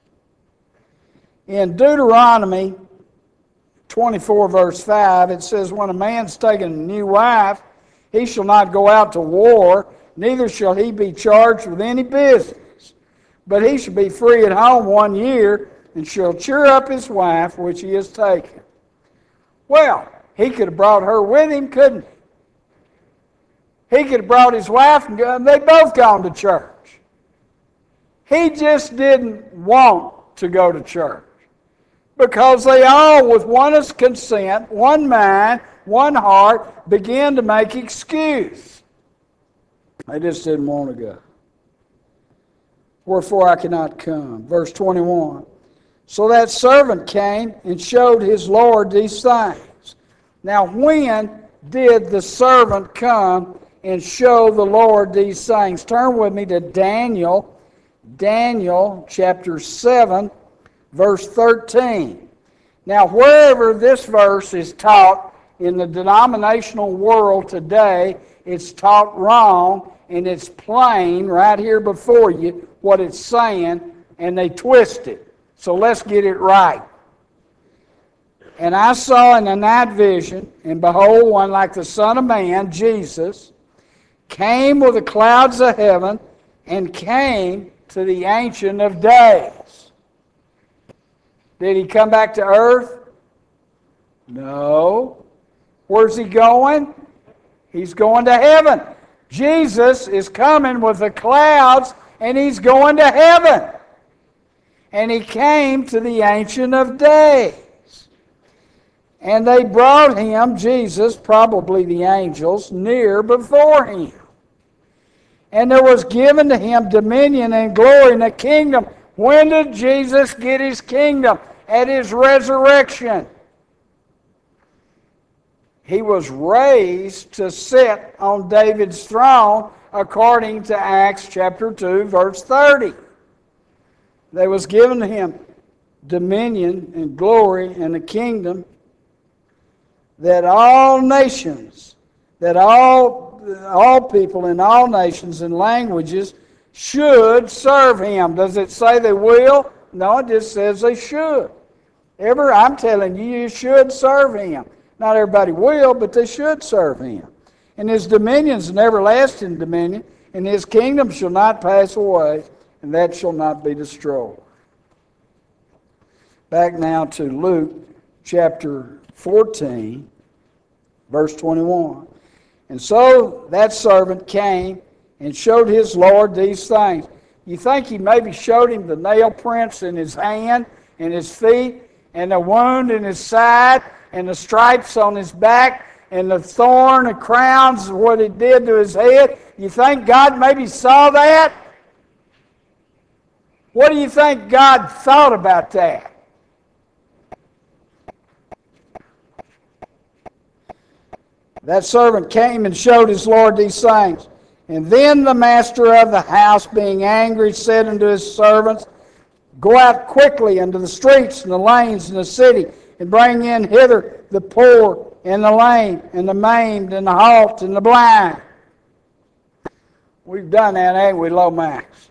In Deuteronomy 24 verse 5, it says, when a man's taken a new wife, he shall not go out to war, neither shall he be charged with any business. But he shall be free at home 1 year, and shall cheer up his wife which he has taken. Well, he could have brought her with him, couldn't he? He could have brought his wife, and they both gone to church. He just didn't want to go to church. because they all, with one consent, one mind, one heart, began to make excuse. They just didn't want to go. Wherefore I cannot come. Verse 21. So that servant came and showed his Lord these things. Now when did the servant come and show the Lord these things? Turn with me to Daniel chapter 7, verse 13. Now wherever this verse is taught in the denominational world today, it's taught wrong, and it's plain right here before you what it's saying, and they twist it. So let's get it right. And I saw in the night vision, and behold, one like the Son of Man, Jesus, came with the clouds of heaven, and came to the Ancient of Days. Did he come back to earth? No. Where's he going? He's going to heaven. Jesus is coming with the clouds, and he's going to heaven. And he came to the Ancient of Days. And they brought him, Jesus, probably the angels, near before him. And there was given to him dominion and glory and a kingdom. When did Jesus get his kingdom? At his resurrection. He was raised to sit on David's throne according to Acts chapter 2, verse 30. There was given to him dominion and glory and a kingdom that all nations, that all people in all nations and languages should serve him. Does it say they will? No, it just says they should. I'm telling you, you should serve him. Not everybody will, but they should serve him. And his dominion is an everlasting dominion, and his kingdom shall not pass away, and that shall not be destroyed. Back now to Luke chapter 14, verse 21. And so that servant came and showed his Lord these things. You think he maybe showed him the nail prints in his hand and his feet, and the wound in his side, and the stripes on his back, and the thorn and crowns, what it did to his head? You think God maybe saw that? What do you think God thought about that? That servant came and showed his Lord these things. And then the master of the house, being angry, said unto his servants, Go out quickly into the streets and the lanes in the city, and bring in hither the poor and the lame and the maimed and the halt and the blind. We've done that, ain't we, Lomax?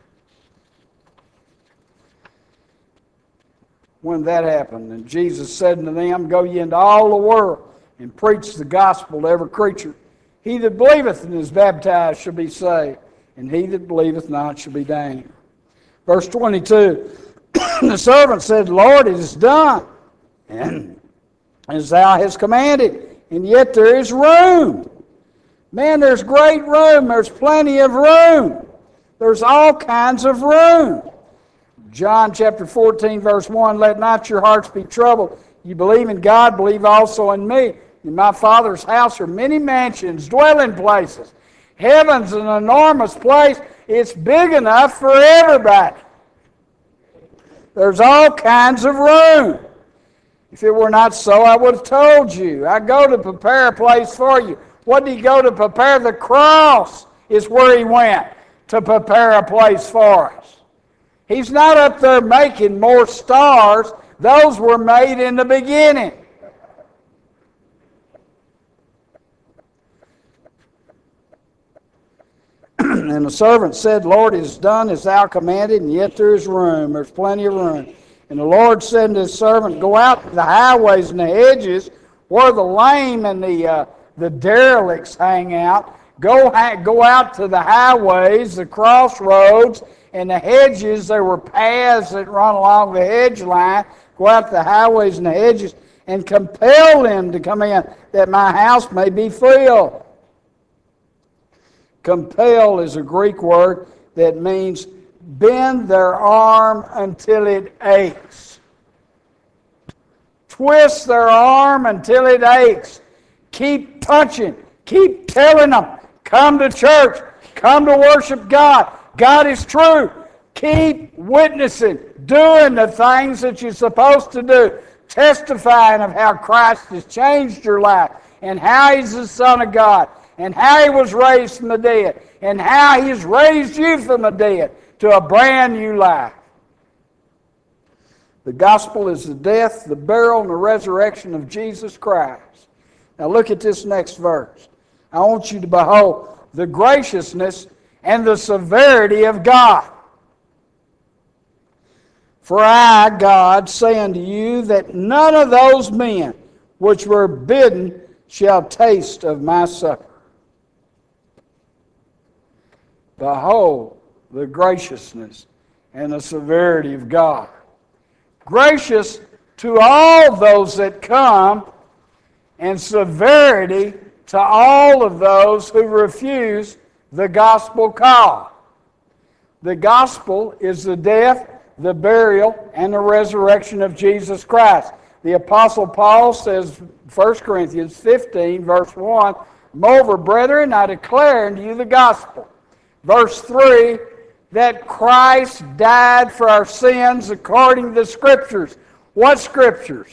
When that happened, and Jesus said unto them, Go ye into all the world and preach the gospel to every creature. He that believeth and is baptized shall be saved, and he that believeth not shall be damned. Verse 22, the servant said, Lord, it is done, and as thou hast commanded, and yet there is room. Man, there's great room. There's plenty of room. There's all kinds of room. John chapter 14, verse 1, Let not your hearts be troubled. You believe in God, believe also in me. In my Father's house are many mansions, dwelling places. Heaven's an enormous place. It's big enough for everybody. There's all kinds of room. If it were not so, I would have told you. I go to prepare a place for you. What did he go to prepare? The cross is where he went to prepare a place for us. He's not up there making more stars. Those were made in the beginning. And the servant said, Lord, it is done as thou commanded, and yet there is room. There's plenty of room. And the Lord said to his servant, Go out to the highways and the hedges, where the lame and the derelicts hang out. Go out to the highways, the crossroads, and the hedges. There were paths that run along the hedge line. Go out to the highways and the hedges, and compel them to come in, that my house may be filled. Compel is a Greek word that means bend their arm until it aches. Twist their arm until it aches. Keep touching. Keep telling them, come to church. Come to worship God. God is true. Keep witnessing, doing the things that you're supposed to do, testifying of how Christ has changed your life, and how He's the Son of God, and how He was raised from the dead, and how He's raised you from the dead to a brand new life. The gospel is the death, the burial, and the resurrection of Jesus Christ. Now look at this next verse. I want you to behold the graciousness and the severity of God. For I, God, say unto you that none of those men which were bidden shall taste of my supper. Behold the graciousness and the severity of God. Gracious to all those that come, and severity to all of those who refuse the gospel call. The gospel is the death, the burial, and the resurrection of Jesus Christ. The Apostle Paul says, 1 Corinthians 15, verse 1, moreover, brethren, I declare unto you the gospel. Verse 3, that Christ died for our sins according to the Scriptures. What Scriptures?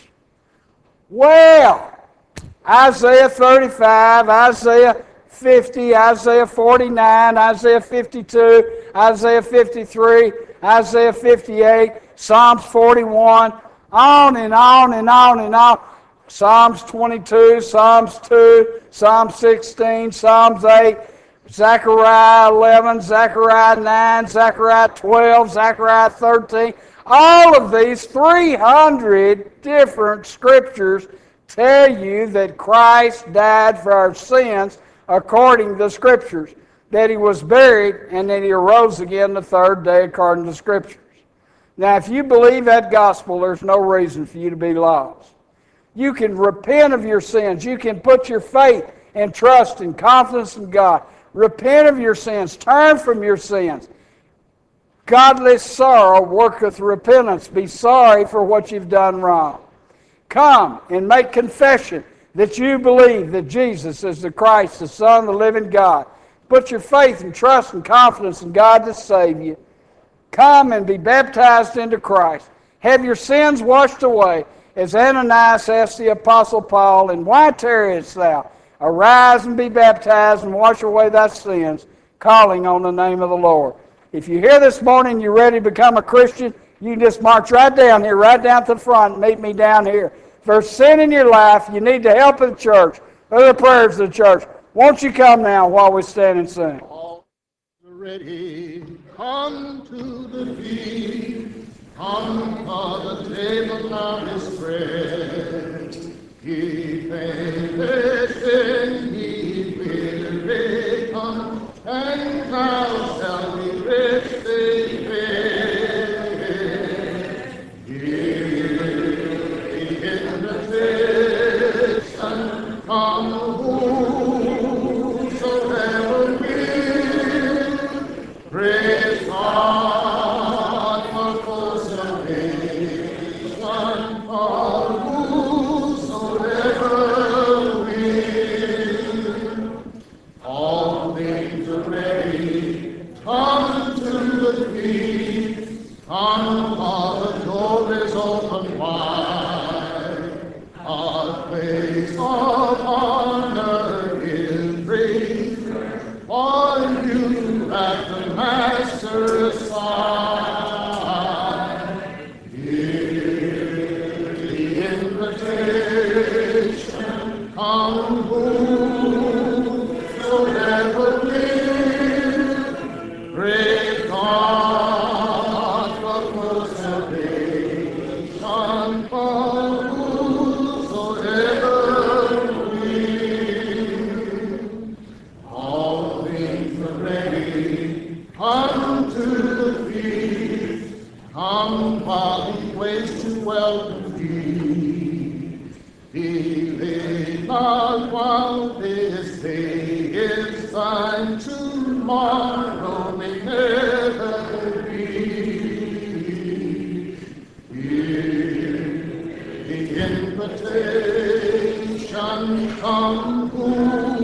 Well, Isaiah 35, Isaiah 50, Isaiah 49, Isaiah 52, Isaiah 53, Isaiah 58, Psalms 41, on and on and on and on. Psalms 22, Psalms 2, Psalm 16, Psalms 8, Zechariah 11, Zechariah 9, Zechariah 12, Zechariah 13. All of these 300 different scriptures tell you that Christ died for our sins according to the Scriptures, that He was buried, and that He arose again the third day according to the Scriptures. Now, if you believe that gospel, there's no reason for you to be lost. You can repent of your sins. You can put your faith and trust and confidence in God. Repent of your sins. Turn from your sins. Godly sorrow worketh repentance. Be sorry for what you've done wrong. Come and make confession that you believe that Jesus is the Christ, the Son of the living God. Put your faith and trust and confidence in God to save you. Come and be baptized into Christ. Have your sins washed away, as Ananias asked the Apostle Paul, and why tarriest thou? Arise and be baptized and wash away thy sins, calling on the name of the Lord. If you're here this morning, you're ready to become a Christian, you can just march right down here, right down to the front, and meet me down here. If there's sin in your life, you need the help of the church, or the prayers of the church. Won't you come now while we stand and sing? All ready, come to the feast, come for the table now is spread. He faitheth, He will come, and thou shalt be richly fed. Give the invitation, come whosoever will. Praise God for consolation, for whosoever will. All things are ready, come to the feast, come for the door is open wide. Our place of honor is free, for you at the Master's side. Hear the invitation, come whosoever will. Praise God for salvation, for whosoever will. All things are ready, come to the feast, come while He waits to welcome thee. Delay not while this day salvation come, who